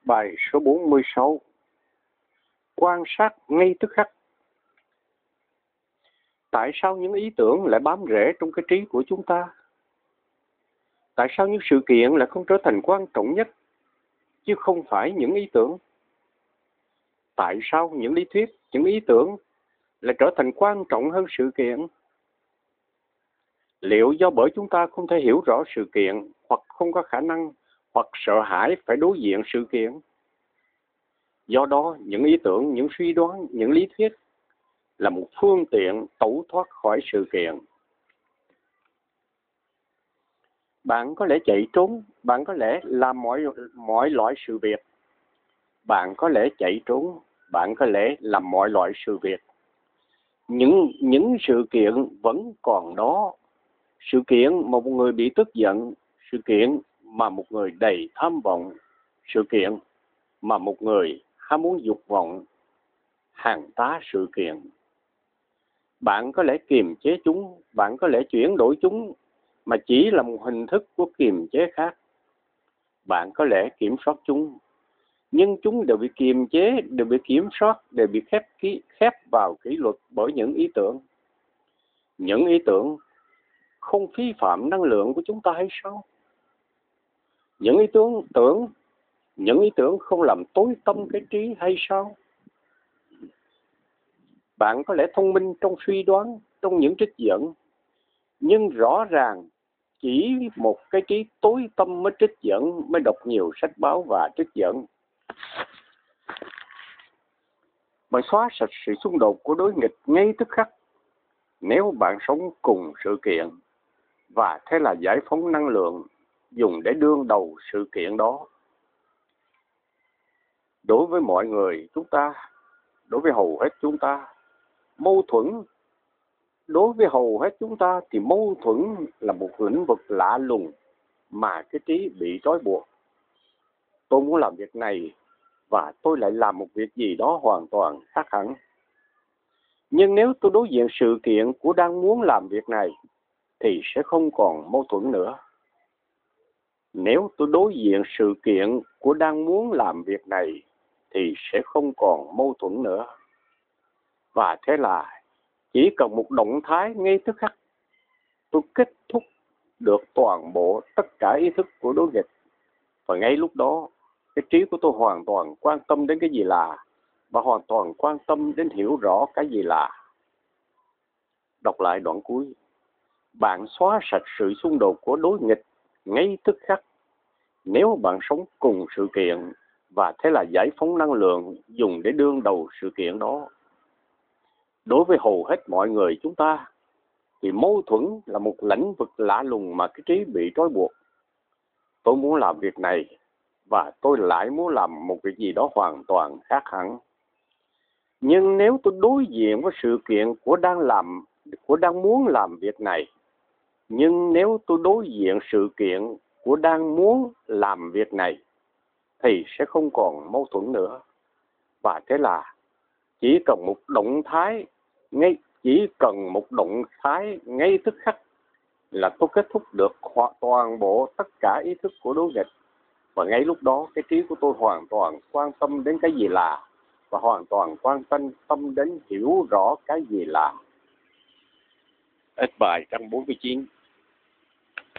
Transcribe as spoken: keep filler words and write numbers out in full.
Bài số bốn mươi sáu. Quan sát ngay tức khắc. Tại sao những ý tưởng lại bám rễ trong cái trí của chúng ta? Tại sao những sự kiện lại không trở thành quan trọng nhất, chứ không phải những ý tưởng? Tại sao những lý thuyết, những ý tưởng lại trở thành quan trọng hơn sự kiện? Liệu do bởi chúng ta không thể hiểu rõ sự kiện, hoặc không có khả năng, hoặc sợ hãi phải đối diện sự kiện? Do đó, những ý tưởng, những suy đoán, những lý thuyết là một phương tiện tẩu thoát khỏi sự kiện. Bạn có lẽ chạy trốn, bạn có lẽ làm mọi mọi loại sự việc. Bạn có lẽ chạy trốn, bạn có lẽ làm mọi loại sự việc. Những những sự kiện vẫn còn đó. Sự kiện mà một người bị tức giận, sự kiện mà một người đầy tham vọng, sự kiện mà một người ham muốn dục vọng, hàng tá sự kiện. Bạn có lẽ kiềm chế chúng, bạn có lẽ chuyển đổi chúng, mà chỉ là một hình thức của kiềm chế khác. Bạn có lẽ kiểm soát chúng, nhưng chúng đều bị kiềm chế, đều bị kiểm soát, đều bị khép ký, khép vào kỷ luật bởi những ý tưởng. Những ý tưởng không phí phạm năng lượng của chúng ta hay sao? Những ý tưởng tưởng, những ý tưởng không làm tối tăm cái trí hay sao? Bạn có lẽ thông minh trong suy đoán, trong những trích dẫn, nhưng rõ ràng chỉ một cái trí tối tâm mới trích dẫn, mới đọc nhiều sách báo và trích dẫn. Bạn xóa sạch sự xung đột của đối nghịch ngay tức khắc nếu bạn sống cùng sự kiện, và thế là giải phóng năng lượng dùng để đương đầu sự kiện đó. Đối với mọi người chúng ta, đối với hầu hết chúng ta, mâu thuẫn, đối với hầu hết chúng ta thì mâu thuẫn là một lĩnh vực lạ lùng mà cái trí bị trói buộc. Tôi muốn làm việc này và tôi lại làm một việc gì đó hoàn toàn khác hẳn. Nhưng nếu tôi đối diện sự kiện của đang muốn làm việc này thì sẽ không còn mâu thuẫn nữa. Nếu tôi đối diện sự kiện của đang muốn làm việc này thì sẽ không còn mâu thuẫn nữa. Và thế là chỉ cần một động thái ngay tức khắc, tôi kết thúc được toàn bộ tất cả ý thức của đối nghịch. Và ngay lúc đó, cái trí của tôi hoàn toàn quan tâm đến cái gì là, và hoàn toàn quan tâm đến hiểu rõ cái gì là. Đọc lại đoạn cuối. Bạn xóa sạch sự xung đột của đối nghịch ngay tức khắc nếu bạn sống cùng sự kiện, và thế là giải phóng năng lượng dùng để đương đầu sự kiện đó. Đối với hầu hết mọi người chúng ta thì mâu thuẫn là một lĩnh vực lạ lùng mà cái trí bị trói buộc. Tôi muốn làm việc này và tôi lại muốn làm một việc gì đó hoàn toàn khác hẳn. Nhưng nếu tôi đối diện với sự kiện của đang làm của đang muốn làm việc này, nhưng nếu tôi đối diện sự kiện của đang muốn làm việc này thì sẽ không còn mâu thuẫn nữa. Và thế là chỉ cần một động thái ngay chỉ cần một động thái ngay tức khắc là tôi kết thúc được toàn bộ tất cả ý thức của đối nghịch. Và ngay lúc đó cái trí của tôi hoàn toàn quan tâm đến cái gì là, và hoàn toàn quan tâm tâm đến hiểu rõ cái gì là. Hết bài trang bốn mươi chín.